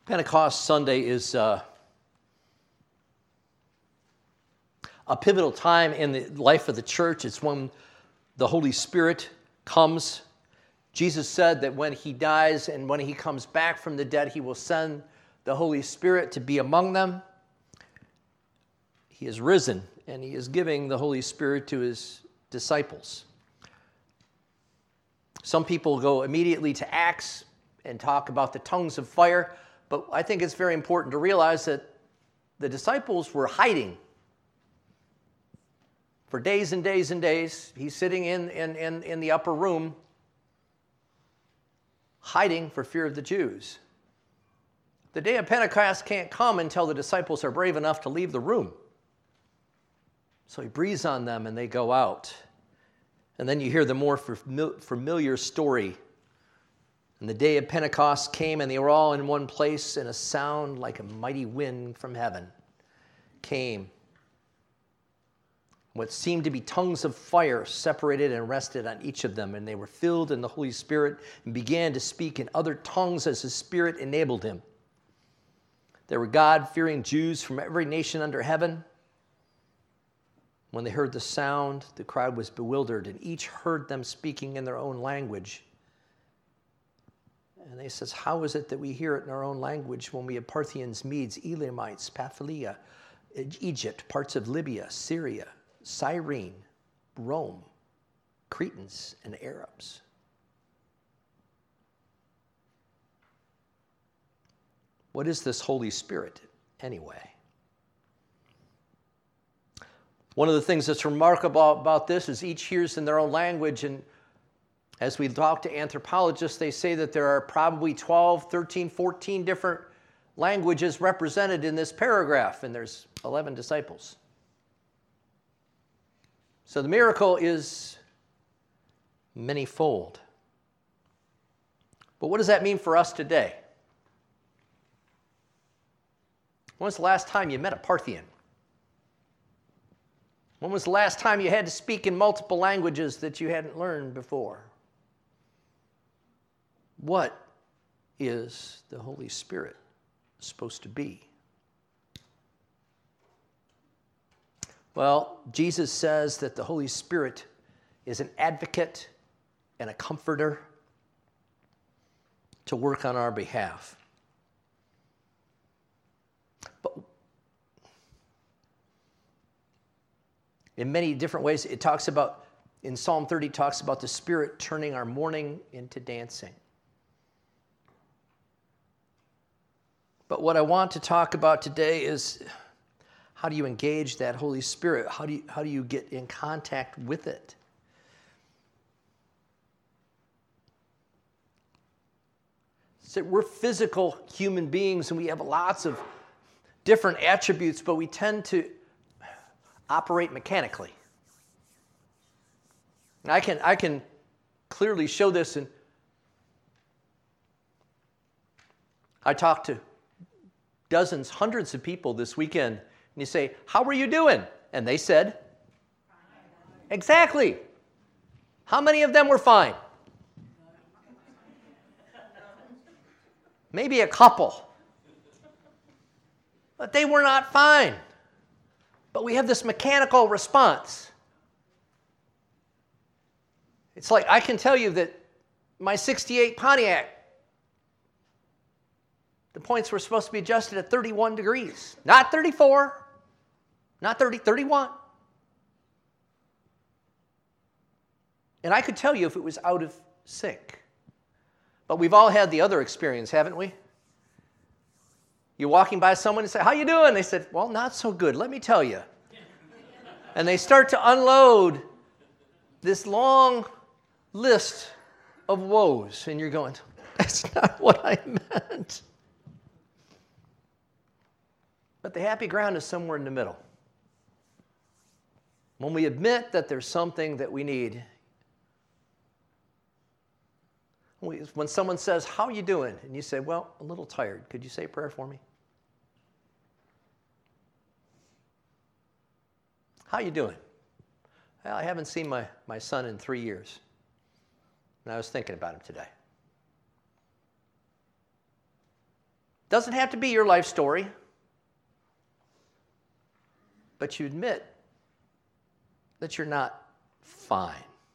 Pentecost Sunday is a pivotal time in the life of the church. It's when the Holy Spirit comes. Jesus said that when he dies and when he comes back from the dead, he will send the Holy Spirit to be among them. He is risen, and he is giving the Holy Spirit to his disciples. Some people go immediately to Acts and talk about the tongues of fire, but I think it's very important to realize that the disciples were hiding for days and days and days. He's sitting in the upper room, hiding for fear of the Jews. The day of Pentecost can't come until the disciples are brave enough to leave the room. So he breathes on them and they go out. And then you hear the more familiar story. And the day of Pentecost came, and they were all in one place, and a sound like a mighty wind from heaven came. What seemed to be tongues of fire separated and rested on each of them, and they were filled in the Holy Spirit and began to speak in other tongues as the Spirit enabled him. There were God-fearing Jews from every nation under heaven. When they heard the sound, the crowd was bewildered, and each heard them speaking in their own language. And they says, how is it that we hear it in our own language when we have Parthians, Medes, Elamites, Pamphylia, Egypt, parts of Libya, Syria, Cyrene, Rome, Cretans, and Arabs? What is this Holy Spirit anyway? One of the things that's remarkable about this is each hears in their own language, and as we talk to anthropologists, they say that there are probably 12, 13, 14 different languages represented in this paragraph, and there's 11 disciples. So the miracle is manyfold. But what does that mean for us today? When was the last time you met a Parthian? When was the last time you had to speak in multiple languages that you hadn't learned before? What is the Holy Spirit supposed to be? Well, Jesus says that the Holy Spirit is an advocate and a comforter to work on our behalf. But in many different ways, it talks about, in Psalm 30, it talks about the Spirit turning our mourning into dancing. But what I want to talk about today is, how do you engage that Holy Spirit? How do you get in contact with it? So we're physical human beings, and we have lots of different attributes, but we tend to operate mechanically. And I can clearly show this, and I talked to dozens, hundreds of people this weekend, and you say, how are you doing? And they said, exactly. How many of them were fine? Maybe a couple. But they were not fine. But we have this mechanical response. It's like, I can tell you that my 68 Pontiac, the points were supposed to be adjusted at 31 degrees. Not 34, not 30, 31. And I could tell you if it was out of sync. But we've all had the other experience, haven't we? You're walking by someone and say, how you doing? They said, well, not so good, let me tell you. And they start to unload this long list of woes. And you're going, that's not what I meant. But the happy ground is somewhere in the middle. When we admit that there's something that we need. When someone says, how are you doing? And you say, well, a little tired. Could you say a prayer for me? How are you doing? Well, I haven't seen my son in 3 years. And I was thinking about him today. Doesn't have to be your life story, but you admit that you're not fine.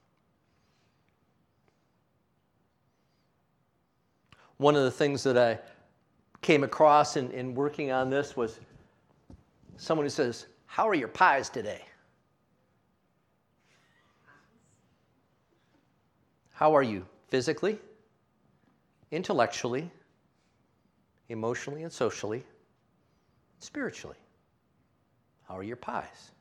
One of the things that I came across in working on this was someone who says, "How are your pies today?" How are you physically, intellectually, emotionally and socially, spiritually? How are your pies?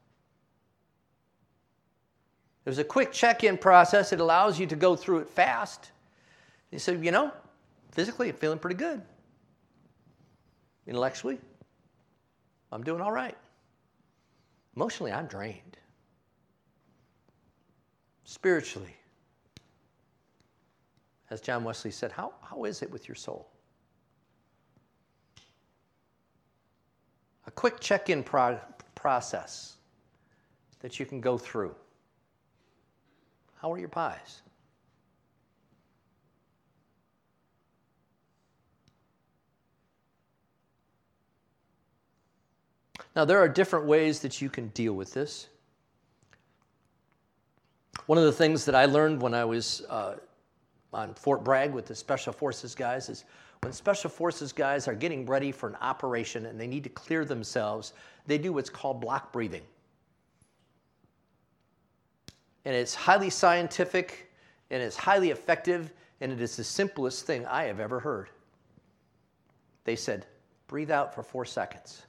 There's a quick check-in process. It allows you to go through it fast. You say, physically I'm feeling pretty good. Intellectually, I'm doing all right. Emotionally, I'm drained. Spiritually, as John Wesley said, how is it with your soul? A quick check-in process that you can go through. How are your pies? Now, there are different ways that you can deal with this. One of the things that I learned when I was on Fort Bragg with the Special Forces guys is when Special Forces guys are getting ready for an operation and they need to clear themselves, they do what's called block breathing. And it's highly scientific, and it's highly effective, and it is the simplest thing I have ever heard. They said, breathe out for 4 seconds.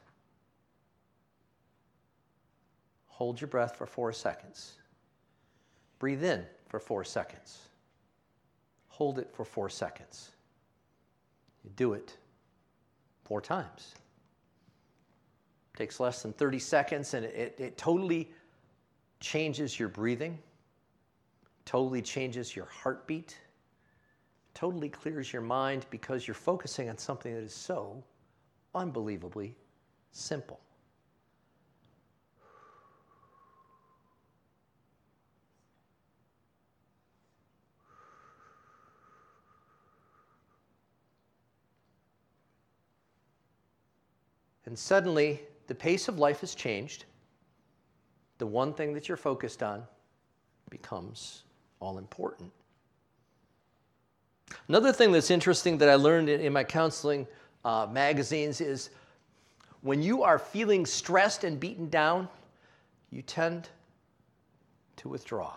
Hold your breath for 4 seconds. Breathe in for 4 seconds. Hold it for 4 seconds. You do it 4 times. It takes less than 30 seconds, and it totally changes your breathing, totally changes your heartbeat, totally clears your mind because you're focusing on something that is so unbelievably simple. And suddenly, the pace of life has changed. The one thing that you're focused on becomes all important. Another thing that's interesting that I learned in my counseling magazines is when you are feeling stressed and beaten down, you tend to withdraw.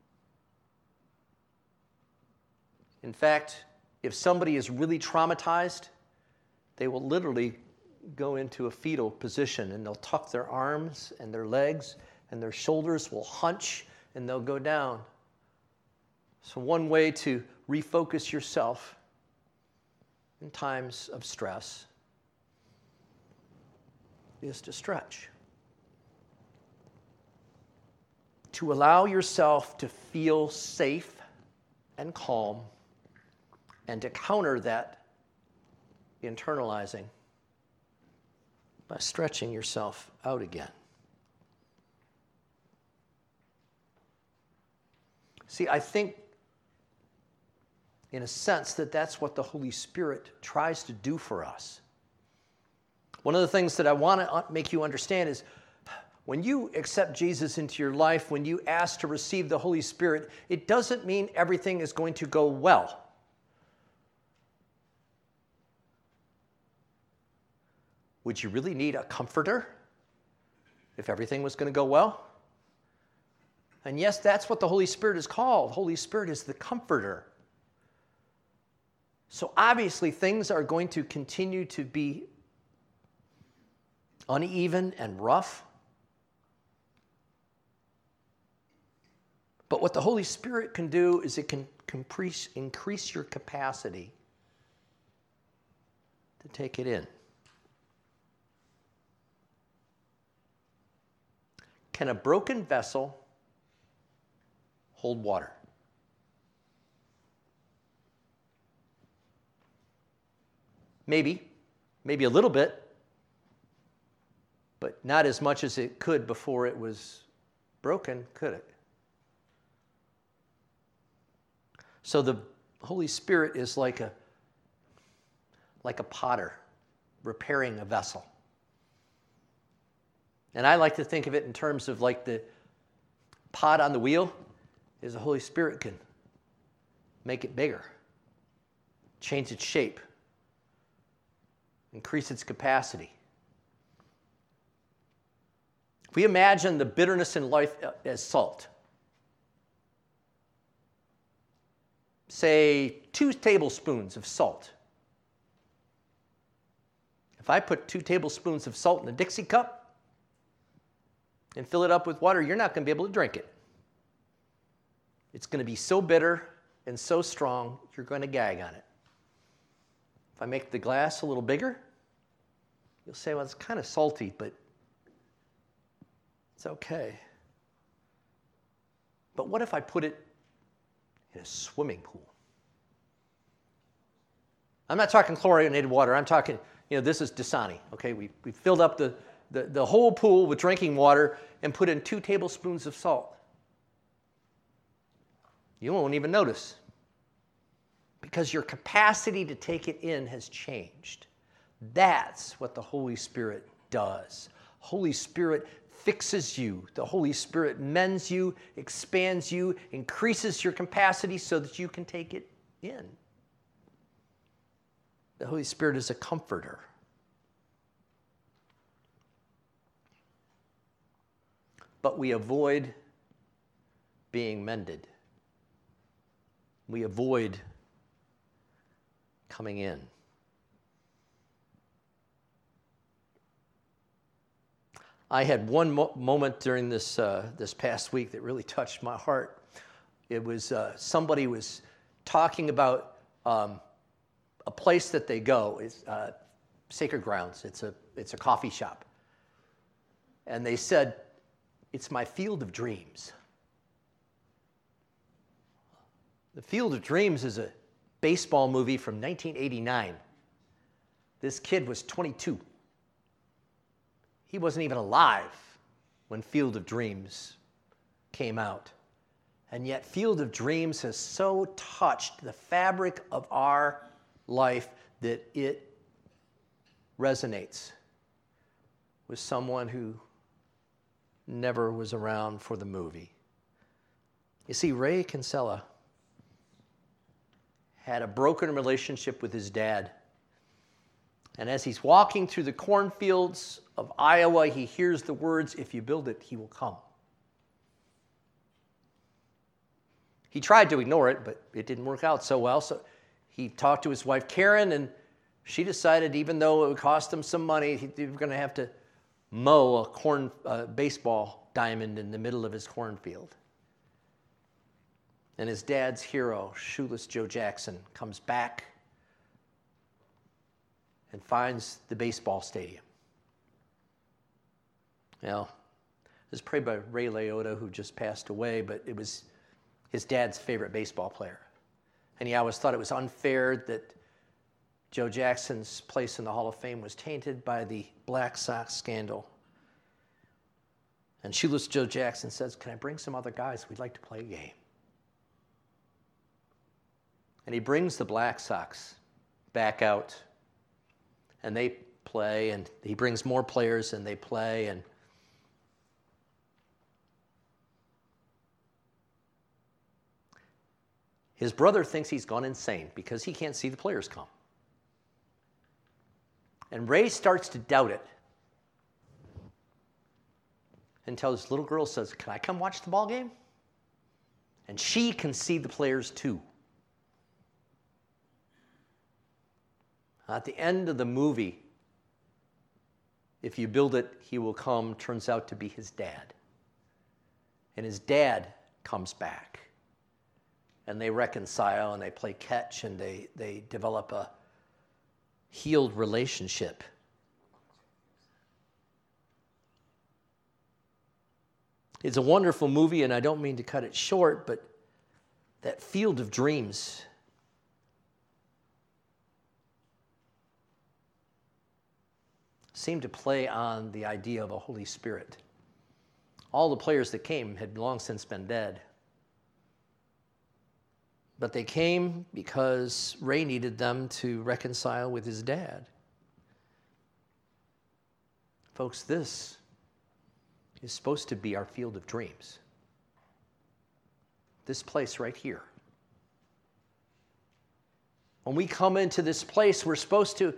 In fact, if somebody is really traumatized, they will literally go into a fetal position and they'll tuck their arms and their legs and their shoulders will hunch and they'll go down. So one way to refocus yourself in times of stress is to stretch. To allow yourself to feel safe and calm and to counter that internalizing by stretching yourself out again. See, I think, in a sense, that's what the Holy Spirit tries to do for us. One of the things that I want to make you understand is when you accept Jesus into your life, when you ask to receive the Holy Spirit, it doesn't mean everything is going to go well. Would you really need a comforter if everything was going to go well? And yes, that's what the Holy Spirit is called. Holy Spirit is the comforter. So obviously things are going to continue to be uneven and rough. But what the Holy Spirit can do is it can increase your capacity to take it in. Can a broken vessel hold water? Maybe a little bit, but not as much as it could before it was broken, could it? So the Holy Spirit is like a potter repairing a vessel. And I like to think of it in terms of like the pot on the wheel is the Holy Spirit can make it bigger, change its shape, increase its capacity. If we imagine the bitterness in life as salt, say 2 tablespoons of salt. If I put 2 tablespoons of salt in a Dixie cup and fill it up with water, you're not going to be able to drink it. It's going to be so bitter and so strong, you're going to gag on it. If I make the glass a little bigger, you'll say, well, it's kind of salty, but it's okay. But what if I put it in a swimming pool? I'm not talking chlorinated water. I'm talking, this is Dasani. Okay, we filled up the whole pool with drinking water and put in 2 tablespoons of salt. You won't even notice because your capacity to take it in has changed. That's what the Holy Spirit does. Holy Spirit fixes you. The Holy Spirit mends you, expands you, increases your capacity so that you can take it in. The Holy Spirit is a comforter. But we avoid being mended. We avoid coming in. I had one moment during this past week that really touched my heart. It was somebody was talking about a place that they go. It's Sacred Grounds. It's a coffee shop, and they said, "It's my field of dreams." The Field of Dreams is a baseball movie from 1989. This kid was 22. He wasn't even alive when Field of Dreams came out. And yet Field of Dreams has so touched the fabric of our life that it resonates with someone who never was around for the movie. You see, Ray Kinsella had a broken relationship with his dad. And as he's walking through the cornfields of Iowa, he hears the words, "If you build it, he will come." He tried to ignore it, but it didn't work out so well. So he talked to his wife, Karen, and she decided, even though it would cost him some money, they were going to have to mow a baseball diamond in the middle of his cornfield. And his dad's hero, Shoeless Joe Jackson, comes back and finds the baseball stadium. Now, it was prayed by Ray Liotta, who just passed away, but it was his dad's favorite baseball player. And he always thought it was unfair that Joe Jackson's place in the Hall of Fame was tainted by the Black Sox scandal. And Shoeless Joe Jackson says, "Can I bring some other guys? We'd like to play a game." And he brings the Black Sox back out, and they play, and he brings more players, and they play, and his brother thinks he's gone insane because he can't see the players come. And Ray starts to doubt it until his little girl says, "Can I come watch the ball game?" And she can see the players too. At the end of the movie, "If you build it, he will come," turns out to be his dad. And his dad comes back. And they reconcile, and they play catch, and they develop a healed relationship. It's a wonderful movie, and I don't mean to cut it short, but that Field of Dreams seemed to play on the idea of a Holy Spirit. All the players that came had long since been dead. But they came because Ray needed them to reconcile with his dad. Folks, this is supposed to be our field of dreams. This place right here. When we come into this place, we're supposed to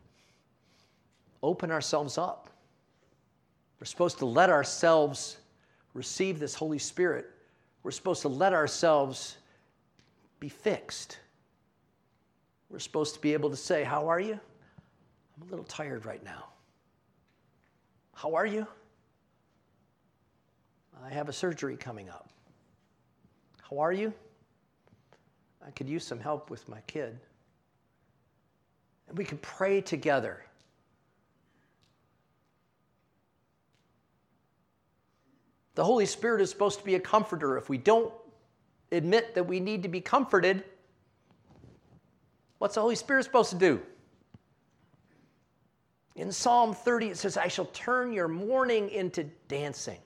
open ourselves up. We're supposed to let ourselves receive this Holy Spirit. We're supposed to let ourselves be fixed. We're supposed to be able to say, how are you? I'm a little tired right now. How are you? I have a surgery coming up. How are you? I could use some help with my kid. And we can pray together. The Holy Spirit is supposed to be a comforter. If we don't admit that we need to be comforted, what's the Holy Spirit supposed to do? In Psalm 30, it says, I shall turn your mourning into dancing.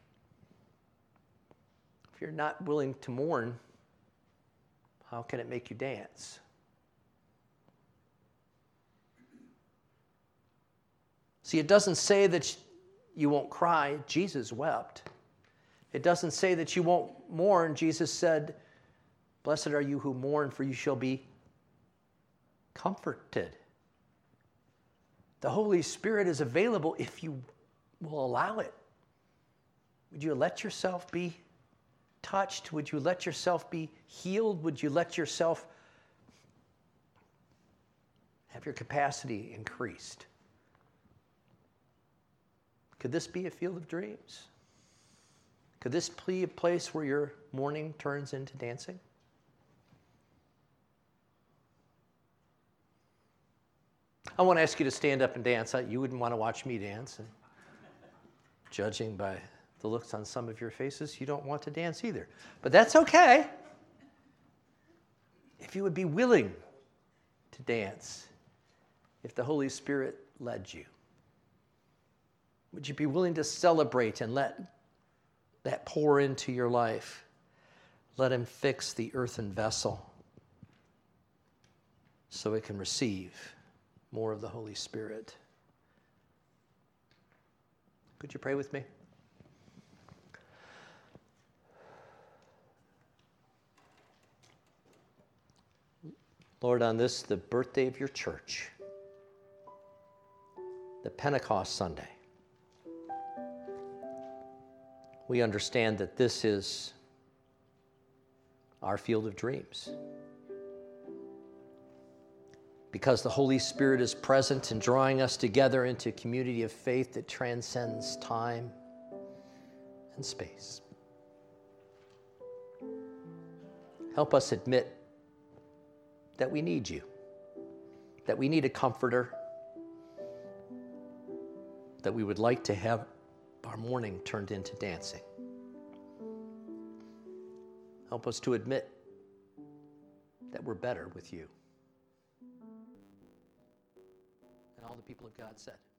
If you're not willing to mourn, how can it make you dance? See, it doesn't say that you won't cry. Jesus wept. It doesn't say that you won't mourn. Jesus said, blessed are you who mourn, for you shall be comforted. The Holy Spirit is available if you will allow it. Would you let yourself be touched? Would you let yourself be healed? Would you let yourself have your capacity increased? Could this be a field of dreams? Could this be a place where your mourning turns into dancing? I want to ask you to stand up and dance. You wouldn't want to watch me dance. And judging by the looks on some of your faces, you don't want to dance either. But that's okay. If you would be willing to dance, if the Holy Spirit led you. Would you be willing to celebrate and let that pour into your life? Let him fix the earthen vessel so it can receive more of the Holy Spirit. Could you pray with me? Lord, on this, the birthday of your church, the Pentecost Sunday, we understand that this is our field of dreams. Because the Holy Spirit is present and drawing us together into a community of faith that transcends time and space. Help us admit that we need you, that we need a comforter, that we would like to have our mourning turned into dancing. Help us to admit that we're better with you. And all the people of God said,